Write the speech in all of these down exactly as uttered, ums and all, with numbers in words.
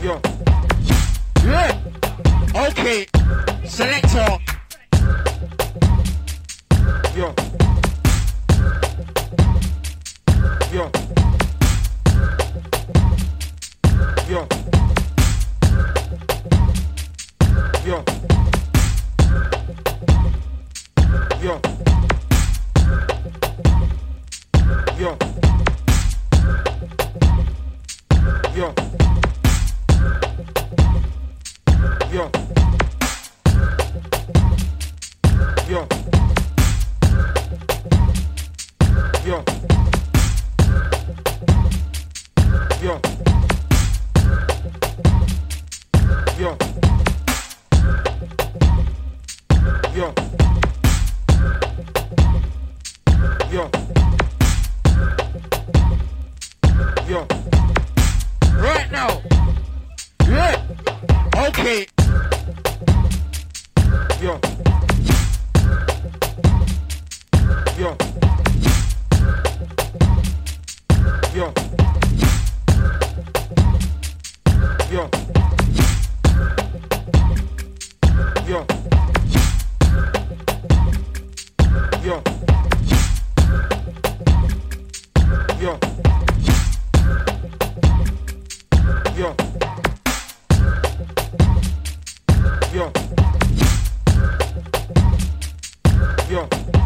Yo. Yeah. Okay. Selector. Yo. Yo. Yo. Yo. Yo. Yo. Yo. Yo. Yo. Yo. Yo. Yo. Yo. Yo. Yo. Right now. Yeah. Okay. Yo. Yo. Yo. Yo. Yo. Yo. Yo. Yo. Yo. Yo.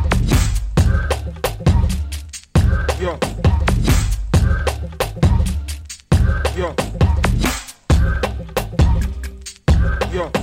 Yo. Yo. Yo.